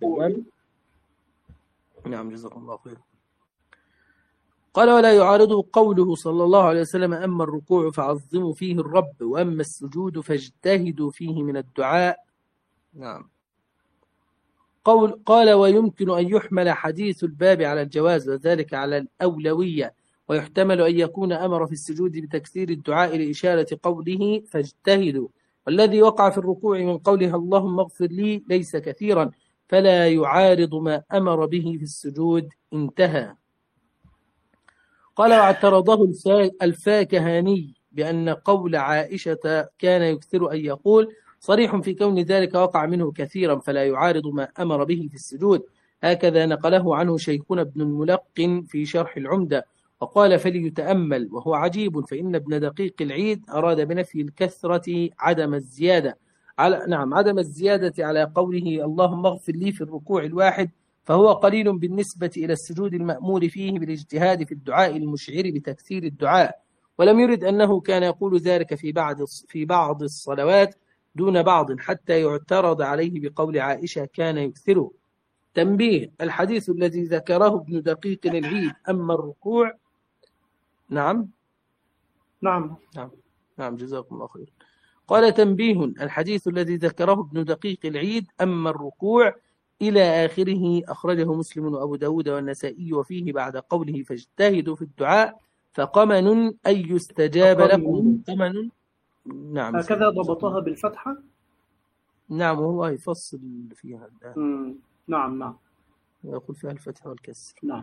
نعم جزاكم الله خير. قال ولا يعارضه قوله صلى الله عليه وسلم أما الركوع فعظموا فيه الرب وأما السجود فاجتهدوا فيه من الدعاء. نعم. قول قال ويمكن أن يحمل حديث الباب على الجواز وذلك على الأولوية، ويحتمل أن يكون أمر في السجود بتكثير الدعاء لإشارة قوله فاجتهدوا، والذي وقع في الركوع من قولها اللهم اغفر لي ليس كثيرا فلا يعارض ما أمر به في السجود انتهى. قال واعترضه الفاكهاني بأن قول عائشة كان يكثر أن يقول صريح في كون ذلك وقع منه كثيرا فلا يعارض ما أمر به في السجود. هكذا نقله عنه شيخنا ابن الملقن في شرح العمدة. وقال فليتأمل، وهو عجيب، فإن ابن دقيق العيد أراد بنفي الكثرة عدم الزيادة على نعم عدم الزيادة على قوله اللهم اغفر لي في الركوع الواحد، فهو قليل بالنسبة إلى السجود المأمور فيه بالاجتهاد في الدعاء المشعر بتكثير الدعاء، ولم يرد أنه كان يقول ذلك في بعض في بعض الصلوات دون بعض حتى يعترض عليه بقول عائشة كان يكثره. تنبيه: الحديث الذي ذكره ابن دقيق العيد أما الركوع نعم نعم نعم نعم جزاكم الله خير. قال: تنبيه: الحديث الذي ذكره ابن دقيق العيد أما الركوع إلى آخره أخرجه مسلم وأبو داود والنسائي، وفيه بعد قوله فاجتهدوا في الدعاء فقمن أن يستجاب لكم. قمن نعم هكذا ضبطها بالفتحة. نعم وهو يفصل فيها الآن. نعم نعم يقول فيها الفتح والكسر. نعم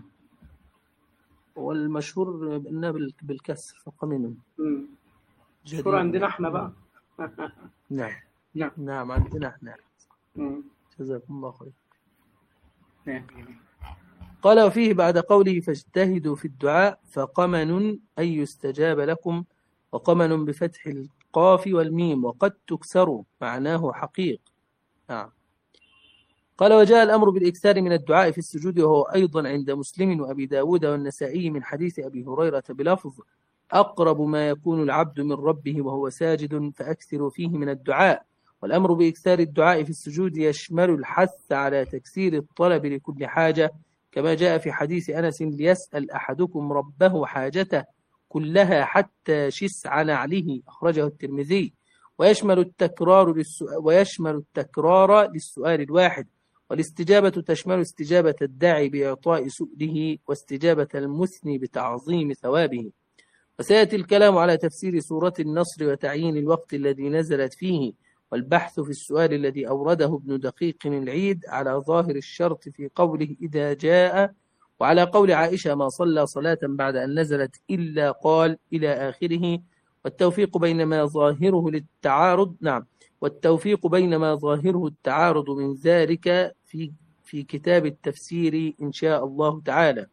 والمشهور بأنها بالكسر فقمن. مشهور عندنا احنا بقى. نعم نعم نعم عندنا احنا. جزاكم الله خير. نعم. قال: وفيه بعد قوله فاجتهدوا في الدعاء فقمن أن يستجاب لكم، وقمن بفتح القاف والميم وقد تكسر معناه حقيق. نعم. قال: وجاء الأمر بالإكثار من الدعاء في السجود، وهو أيضا عند مسلم وأبي داود والنسائي من حديث أبي هريرة بلفظ أقرب ما يكون العبد من ربه وهو ساجد فأكثروا فيه من الدعاء. والأمر بإكثار الدعاء في السجود يشمل الحث على تكثير الطلب لكل حاجة، كما جاء في حديث أنس ليسأل أحدكم ربه حاجته كلها حتى شسع نعله، أخرجه الترمذي. ويشمل التكرار للسؤال ويشمل التكرار للسؤال الواحد، والاستجابة تشمل استجابة الداعي بإعطاء سؤله واستجابة المثني بتعظيم ثوابه. وسيأتي الكلام على تفسير سورة النصر وتعيين الوقت الذي نزلت فيه، والبحث في السؤال الذي أورده ابن دقيق العيد على ظاهر الشرط في قوله إذا جاء، وعلى قول عائشة ما صلى صلاة بعد أن نزلت إلا قال إلى آخره. والتوفيق بين ما ظاهره للتعارض نعم والتوفيق بين ما ظاهره التعارض من ذلك في في كتاب التفسير إن شاء الله تعالى.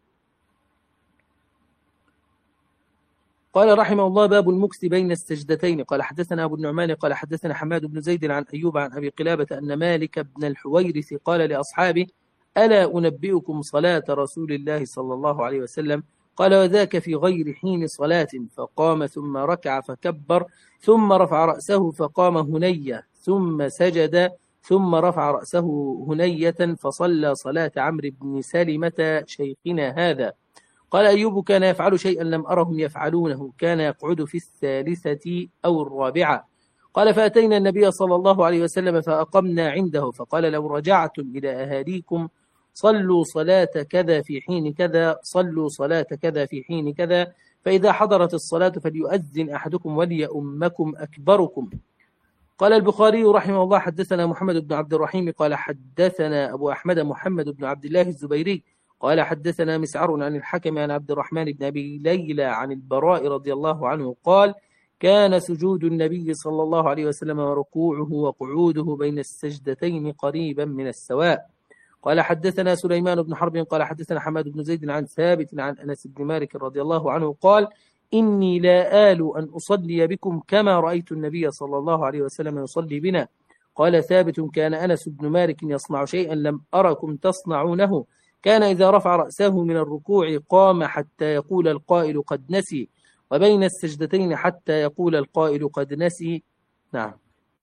قال رحمه الله: باب المكث بين السجدتين. قال حدثنا أبو النعمان قال حدثنا حماد بن زيد عن أيوب عن أبي قلابة أن مالك بن الحويرث قال لأصحابه: ألا أنبئكم صلاة رسول الله صلى الله عليه وسلم؟ قال: وذاك في غير حين صلاة. فقام ثم ركع فكبر ثم رفع رأسه فقام هنية ثم سجد ثم رفع رأسه هنية فصلى صلاة عمرو بن سلمة شيخنا هذا. قال أيوب: كان يفعل شيئا لم أرهم يفعلونه، كان يقعد في الثالثة أو الرابعة. قال: فأتينا النبي صلى الله عليه وسلم فأقمنا عنده، فقال: لو رجعتم إلى أهاليكم صلوا صلاة كذا في حين كذا، صلوا صلاة كذا في حين كذا، فإذا حضرت الصلاة فليؤذن أحدكم وليؤمكم أكبركم. قال البخاري رحمه الله: حدثنا محمد بن عبد الرحيم قال حدثنا أبو أحمد محمد بن عبد الله الزبيري قال حدثنا مسعر عن الحكم عن عبد الرحمن بن أبي ليلى عن البراء رضي الله عنه قال: كان سجود النبي صلى الله عليه وسلم وركوعه وقعوده بين السجدتين قريبا من السواء. قال حدثنا سليمان بن حرب قال حدثنا حماد بن زيد عن ثابت عن أنس بن مالك رضي الله عنه قال: إني لا آل أن أصلي بكم كما رأيت النبي صلى الله عليه وسلم يصلي بنا. قال ثابت: كان أنس بن مالك يصنع شيئا لم أركم تصنعونه، كان إذا رفع رأسه من الركوع قام حتى يقول القائل قد نسي، وبين السجدتين حتى يقول القائل قد نسي. نعم.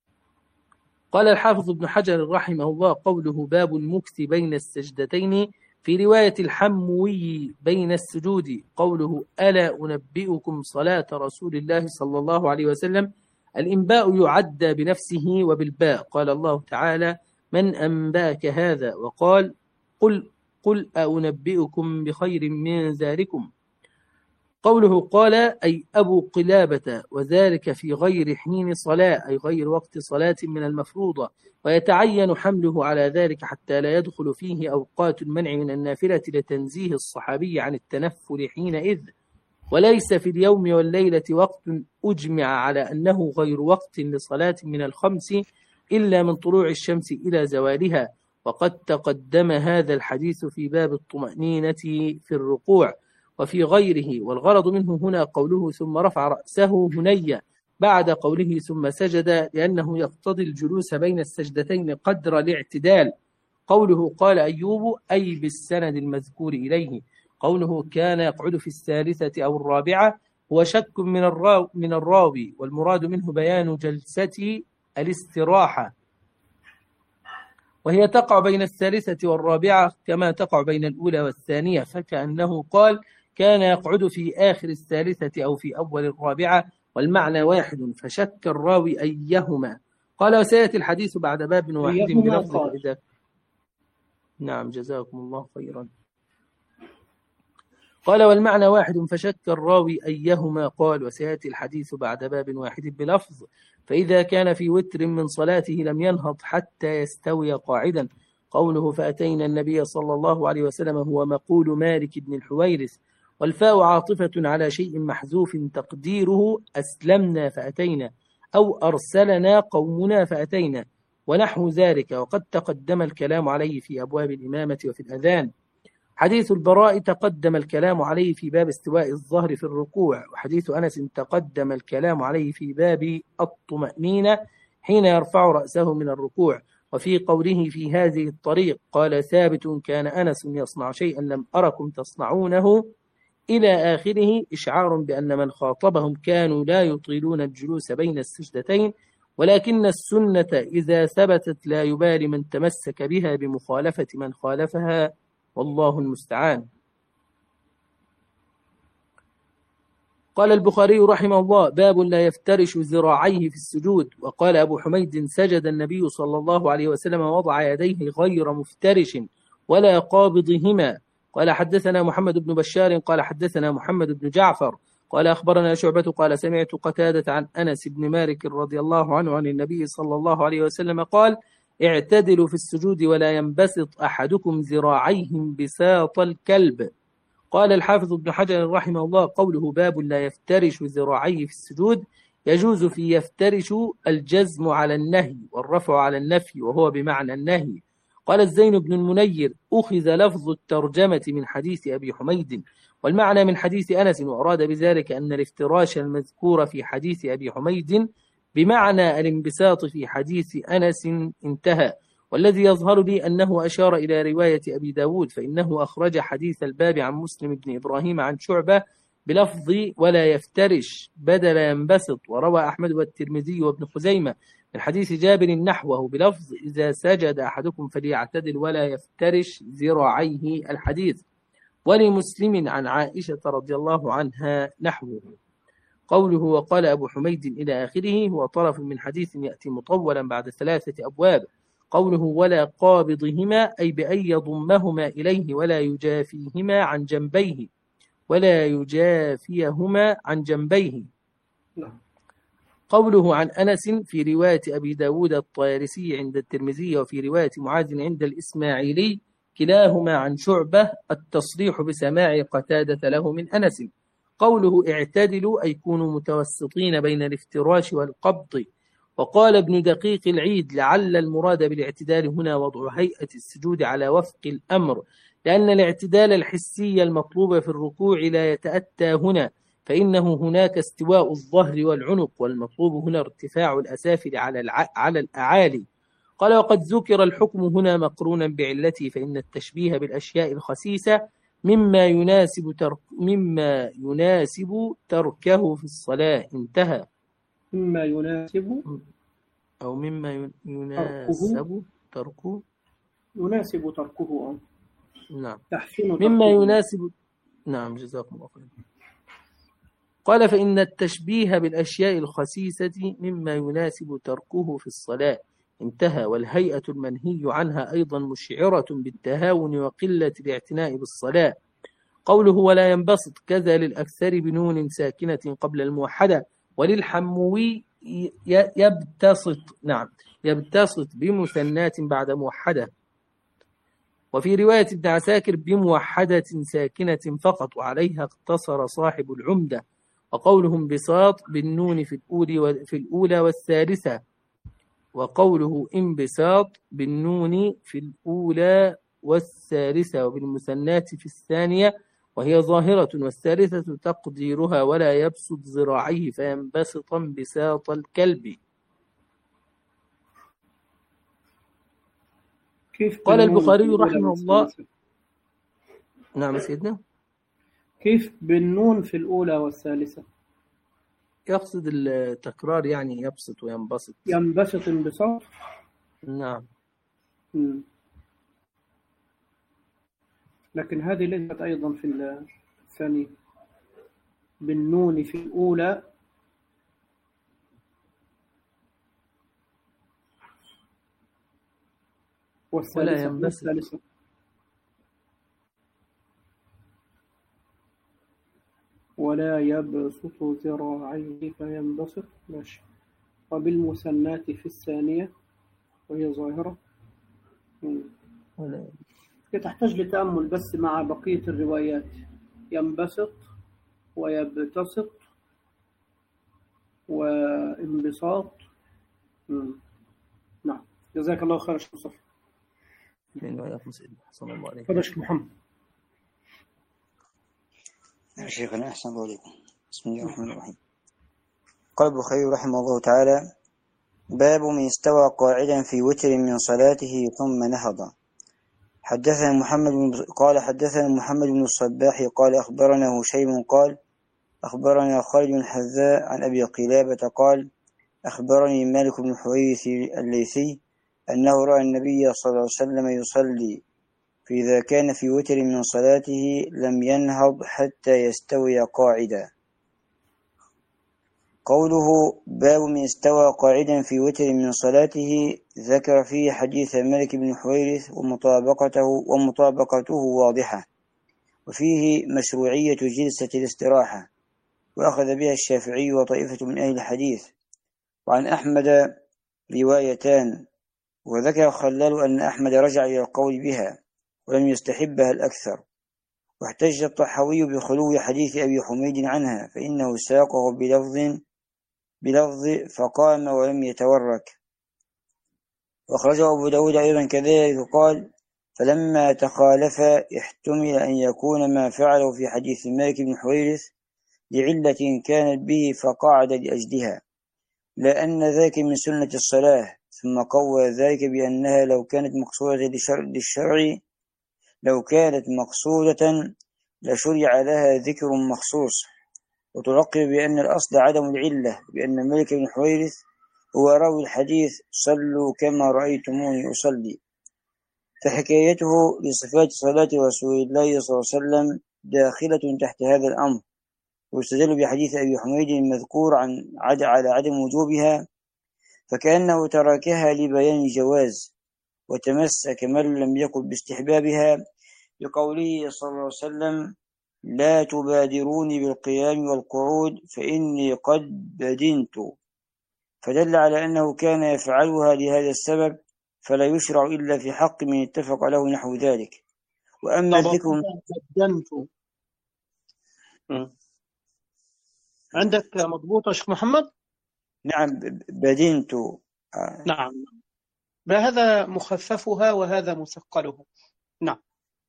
قال الحافظ ابن حجر رحمه الله: قوله باب المكث بين السجدتين في رواية الحموي بين السجود، قوله ألا أنبئكم صلاة رسول الله صلى الله عليه وسلم، الإنباء يعدى بنفسه وبالباء. قال الله تعالى: من أنباك هذا؟ وقال: قل قل أنبئكم بخير من ذلكم. قوله قال أي أبو قلابة، وذلك في غير حين صلاة أي غير وقت صلاة من المفروضة، ويتعين حمله على ذلك حتى لا يدخل فيه أوقات المنع من النافلة لتنزيه الصحابي عن التنفل حينئذ. وليس في اليوم والليلة وقت أجمع على أنه غير وقت لصلاة من الخمس إلا من طلوع الشمس إلى زوالها، وقد تقدم هذا الحديث في باب الطمأنينة في الركوع. وفي غيره. والغرض منه هنا قوله ثم رفع رأسه هنيا بعد قوله ثم سجد، لأنه يقتضي الجلوس بين السجدتين قدر الاعتدال. قوله قال أيوب أي بالسند المذكور إليه. قوله كان يقعد في الثالثة أو الرابعة هو شك من الراوي, من الراوي والمراد منه بيان جلسة الاستراحة، وهي تقع بين الثالثة والرابعة كما تقع بين الأولى والثانية، فكأنه قال كان يقعد في آخر الثالثة أو في أول الرابعة، والمعنى واحد، فشك الراوي أيهما. قال وسيأتي الحديث بعد باب واحد بلفظ إذا. نعم جزاكم الله خيرا. قال والمعنى واحد فشك الراوي أيهما. قال وسيأتي الحديث بعد باب واحد بلفظ فإذا كان في وتر من صلاته لم ينهض حتى يستوي قاعدا. قوله فأتينا النبي صلى الله عليه وسلم هو مقول مالك بن الحويرث، والفاء عاطفة على شيء محذوف تقديره أسلمنا فأتينا أو أرسلنا قومنا فأتينا ونحو ذلك، وقد تقدم الكلام عليه في أبواب الإمامة وفي الأذان. حديث البراء تقدم الكلام عليه في باب استواء الظهر في الركوع، وحديث أنس تقدم الكلام عليه في باب الطمأنينة حين يرفع رأسه من الركوع. وفي قوله في هذه الطريق قال ثابت كان أنس يصنع شيئا لم أركم تصنعونه إلى آخره، إشعار بأن من خاطبهم كانوا لا يطيلون الجلوس بين السجدتين، ولكن السنة إذا ثبتت لا يبالي من تمسك بها بمخالفة من خالفها، والله المستعان. قال البخاري رحمه الله باب لا يفترش ذراعيه في السجود. وقال أبو حميد سجد النبي صلى الله عليه وسلم وضع يديه غير مفترش ولا قابضهما. قال حدثنا محمد بن بشار قال حدثنا محمد بن جعفر قال أخبرنا شعبة قال سمعت قتادة عن أنس بن مالك رضي الله عنه عن النبي صلى الله عليه وسلم قال اعتدلوا في السجود ولا ينبسط أحدكم ذراعيه انبساط الكلب. قال الحافظ ابن حجر رحمه الله قوله باب لا يفترش ذراعيه في السجود يجوز في يفترش الجزم على النهي والرفع على النفي، وهو بمعنى النهي. قال الزين بن المنير أخذ لفظ الترجمة من حديث أبي حميد والمعنى من حديث أنس، وأراد بذلك أن الافتراش المذكور في حديث أبي حميد بمعنى الانبساط في حديث أنس انتهى. والذي يظهر لي أنه أشار إلى رواية أبي داود، فإنه أخرج حديث الباب عن مسلم بن إبراهيم عن شعبة بلفظ ولا يفترش بدل ينبسط، وروى أحمد والترمذي وابن خزيمة من حديث جابر نحوه بلفظ إذا سجد أحدكم فليعتدل ولا يفترش ذراعيه الحديث، ولمسلم عن عائشة رضي الله عنها نحوه. قوله وقال أبو حميد إلى آخره هو طرف من حديث يأتي مطولا بعد ثلاثة أبواب. قوله ولا قابضهما أي بأن يضمهما إليه ولا يجافيهما عن جنبيه ولا يجافيهما عن جنبيه. قوله عن أنس في رواية أبي داود الطيالسي عند الترمذي وفي رواية معاذ عند الإسماعيلي كلاهما عن شعبة التصريح بسماع قتادة له من أنس. قوله اعتدلوا أي كونوا متوسطين بين الافتراش والقبض. وقال ابن دقيق العيد لعل المراد بالاعتدال هنا وضع هيئة السجود على وفق الأمر، لأن الاعتدال الحسي المطلوب في الركوع لا يتأتى هنا، فإنه هناك استواء الظهر والعنق، والمطلوب هنا ارتفاع الأسافل على الع... على الأعالي. قال وقد ذكر الحكم هنا مقرونا بعلته، فإن التشبيه بالأشياء الخسيسة مما يناسب ترك مما يناسب تركه في الصلاة انتهى. مما يناسب أو مما يناسب تركه يناسب تركه نعم تحسين مما يناسب نعم جزاكم الله خير. قال فإن التشبيه بالأشياء الخسيسة مما يناسب تركه في الصلاة انتهى. والهيئة المنهي عنها أيضا مشعرة بالتهاون وقلة الاعتناء بالصلاة. قوله ولا ينبسط كذا للأكثر بنون ساكنة قبل الموحدة، وللحموي يبتسط نعم يبتسط بمثنات بعد موحدة، وفي رواية ابن عساكر بموحدة ساكنة فقط، وعليها اقتصر صاحب العمدة. وقولهم بساط بالنون في الأولى في الأولى والثالثة، وقوله انبساط بالنون في الأولى والثالثة وبالمثنات في الثانية، وهي ظاهرة، والثالثة تقديرها ولا يبسط ذراعيه فينبسط انبساط الكلب. كيف قال بالنون في البخاري الأولى رحمه الله. والثالثة؟ نعم سيدنا. كيف بالنون في الأولى والثالثة؟ يقصد التكرار، يعني يبسط وينبسط. ينبسط انبساط. نعم. مم. لكن هذه ليست أيضا في الثانية. بالنون في الأولى ولا والثالثة ينبسط. والثالثة ولا يبسط ذراعيه فينبسط. ماشي. وبالمثنات في الثانية وهي ظاهرة. مم. ولا تحتاج لتأمل بس مع بقية الروايات. ينبسط ويبتسط وانبساط. مم. نعم. جزاك الله خير شيخ مصطفى. وإياكم سيدنا. صلى الله عليه تفضل شيخ محمد. يا شيخنا أحسن الله عليكم. بسم الله الرحمن الرحيم. قال البخاري رحمه الله تعالى: باب من استوى قاعدا في وتر من صلاته ثم نهض. حدثنا محمد بن قال حدثنا محمد بن الصباح قال أخبرنا هشيم قال أخبرنا خالد بن حذاء عن أبي قلابة قال أخبرني مالك بن حويرث الليثي أنه رأى النبي صلى الله عليه وسلم يصلي، فإذا كان في وتر من صلاته لم ينهض حتى يستوي قاعدا. قوله باب من استوى قاعدا في وتر من صلاته ذكر فيه حديث مالك بن حويرث ومطابقته, ومطابقته واضحة، وفيه مشروعية جلسة الاستراحة، وأخذ بها الشافعي وطائفة من أهل الحديث. وعن أحمد روايتان، وذكر خلال أن أحمد رجع إلى القول بها ولم يستحبها الأكثر. واحتج الطحاوي بخلو حديث أبي حميد عنها، فإنه ساقه بلفظ بلفظ فقام ولم يتورك. وأخرجه أبو داود أيضا كذلك قال: فلما تخالف احتمل أن يكون ما فعله في حديث مالك بن حويرث لعلة كانت به فقعد لأجلها، لا أن ذاك من سنة الصلاة. ثم قوى ذلك بأنها لو كانت مقصودة للشرع لو كانت مقصودة لشرع لها ذكر مخصوص. وتلقب بأن الأصل عدم العلة، بأن مالك بن حويرث هو راوي الحديث صلوا كما رأيتموني أصلي، فحكايته لصفات صلاة رسول الله صلى الله عليه وسلم داخلة تحت هذا الأمر. واستدل بحديث أبي حميد المذكور عن عد على عدم وجوبها، فكأنه تركها لبيان الجواز، وتمسك من لم يقل باستحبابها بقوله صلى الله عليه وسلم: لا تبادروني بالقيام والقعود فإني قد بدنت، فدل على أنه كان يفعلها لهذا السبب، فلا يشرع إلا في حق من اتفق له نحو ذلك. وأما الذكر بدنت عندك مضبوط يا شيخ محمد؟ نعم بدنت. نعم، هذا مخففها وهذا مثقلها. نعم.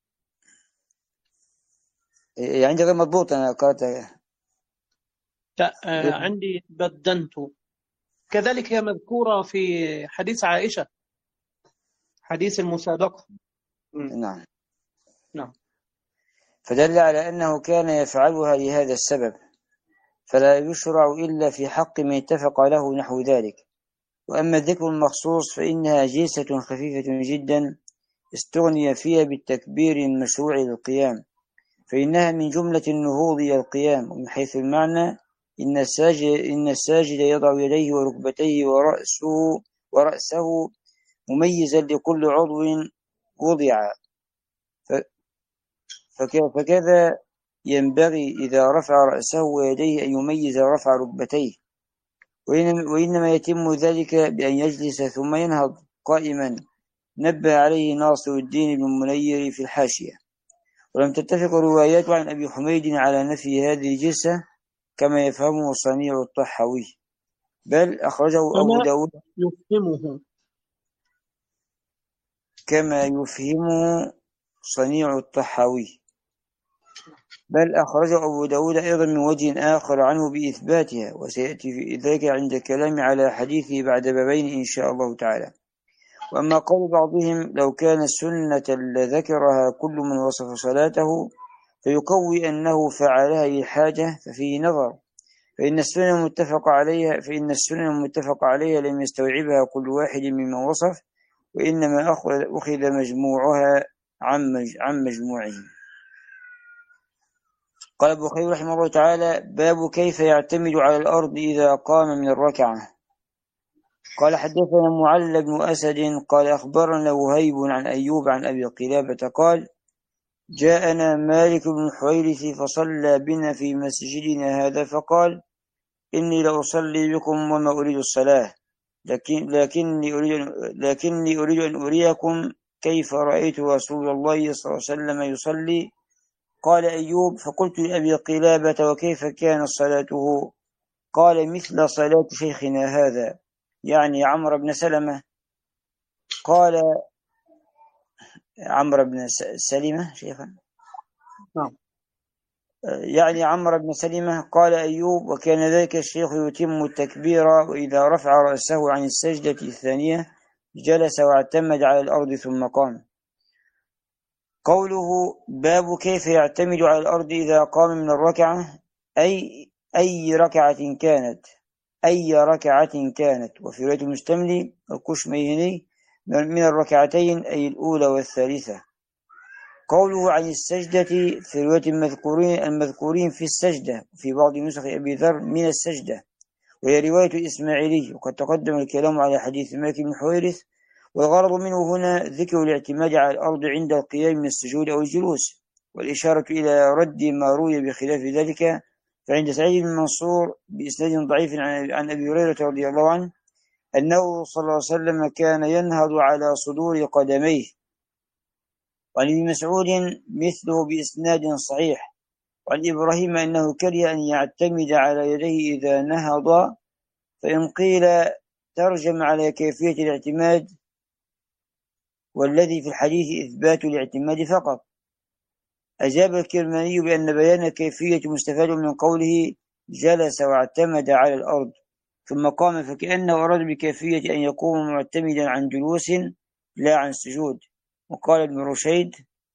يعني غير مضبوط. أنا قرأت لا، آه عندي بدنت. كذلك هي مذكورة في حديث عائشة، حديث المسابقة. نعم نعم. فدل على أنه كان يفعلها لهذا السبب، فلا يشرع إلا في حق من اتفق له نحو ذلك. وأما الذكر المخصوص فإنها جلسة خفيفة جدا استغني فيها بالتكبير المشروع للقيام، فإنها من جملة النهوض إلى القيام. ومن حيث المعنى إن الساجد, إن الساجد يضع يديه وركبتيه ورأسه, ورأسه مميزا لكل عضو وضع، فكذا ينبغي إذا رفع رأسه ويديه أن يميز رفع ركبتيه، وإنما يتم ذلك بأن يجلس ثم ينهض قائما، نبه عليه ناصر الدين بن المنير في الحاشية. ولم تتفق روايات عن أبي حميد على نفي هذه الجلسة كما يفهمه صنيع الطحاوي، بل أخرجه أبو داود يفهمه كما يفهمه صنيع الطحاوي. بل أخرجه أبو داود أيضا من وجه آخر عنه بإثباتها، وسيأتي في ذلك عند كلام على حديثه بعد بابين إن شاء الله تعالى. وأما قول بعضهم لو كان السنة لذكرها كل من وصف صلاته فيقوي أنه فعلها للحاجة ففيه نظر، فإن السنة متفق عليها فإن السنة المتفق عليها لم يستوعبها كل واحد ممن وصف، وإنما أخذ مجموعها عن مجموعه. قال البخاري رحمه الله تعالى: باب كيف يعتمد على الأرض إذا قام من الركعة. قال حدثنا معل بن أسد قال أخبرنا وهيب عن أيوب عن أبي قلابة قال: جاءنا مالك بن حويرث فصلى بنا في مسجدنا هذا فقال: إني لأصلي بكم وما أريد الصلاة، لكن لكني أريد لكني أريد أن أريكم كيف رأيت رسول الله صلى الله عليه وسلم يصلي. قال أيوب: فقلت لأبي قلابة: وكيف كانت صلاته؟ قال: مثل صلاة شيخنا هذا، يعني عمرو بن سلمة. قال: عمرو بن سلمة شيخا نعم، يعني عمرو بن سلمة. قال أيوب: وكان ذلك الشيخ يتم التكبير، وإذا رفع رأسه عن السجدة الثانية جلس واعتمد على الأرض ثم قام. قوله باب كيف يعتمد على الأرض إذا قام من الركعة، أي أي ركعة كانت أي ركعة كانت وفي رواية المستملي الكشميهني من الركعتين أي الأولى والثالثة. قوله عن السجدة في رواية المذكورين المذكورين في السجدة، في بعض نسخ أبي ذر من السجدة، وهي رواية إسماعيلي، وقد تقدم الكلام على حديث مالك بن حويرث. والغرض منه هنا ذكر الاعتماد على الأرض عند القيام من السجود أو الجلوس، والإشارة إلى رد ما روي بخلاف ذلك. فعند سعيد بن منصور بإسناد ضعيف عن أبي هريرة رضي الله عنه أنه صلى الله عليه وسلم كان ينهض على صدور قدميه، وعن ابن مسعود مثله بإسناد صحيح، وعن إبراهيم أنه كره أن يعتمد على يديه إذا نهض. فإن قيل ترجم على كيفية الاعتماد، والذي في الحديث إثبات الاعتماد فقط. أجاب الكرماني بأن بيان كيفية مستفاد من قوله جلس واعتمد على الأرض ثم قام، فكأنه أراد بكيفية أن يقوم معتمدا عن جلوس لا عن سجود. وقال ابن رشيد: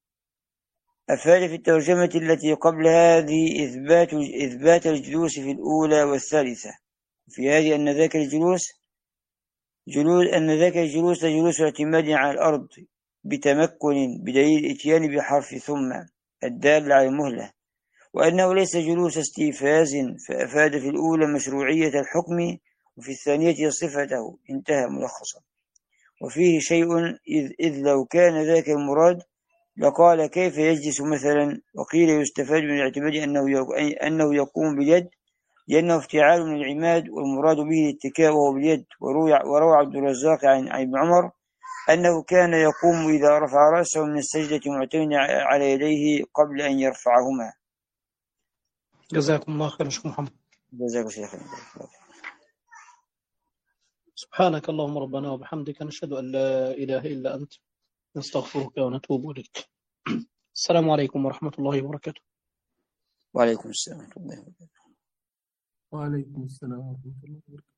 أفاد في الترجمة التي قبل هذه إثبات إثبات الجلوس في الأولى والثالثة، في هذه أن ذاك الجلوس جلوس أن ذاك الجلوس جلوس اعتماد على الأرض بتمكن، بدليل الإتيان بحرف ثم الدال على المهلة، وأنه ليس جلوس استيفاز، فأفاد في الأولى مشروعية الحكم وفي الثانية صفته. انتهى ملخصا. وفيه شيء إذ, إذ لو كان ذاك المراد لقال كيف يجلس مثلا، وقيل يستفاد من الاعتماد أنه أنه يقوم باليد، لأنه افتعال من العماد، والمراد به الاتكاء وهو باليد. وروى عبد الرزاق عن ابن عمر أنه كان يقوم إذا رفع رأسه من السجدة معتمدا على يديه قبل أن يرفعهما. جزاكم الله خير شيخ محمد. جزاك شيخ. سبحانك اللهم ربنا وبحمدك، نشهد أن لا إله إلا أنت، نستغفرك ونتوب إليك. السلام عليكم ورحمة الله وبركاته. وعليكم السلام ورحمة الله وبركاته. وعليكم السلام ورحمة الله وبركاته.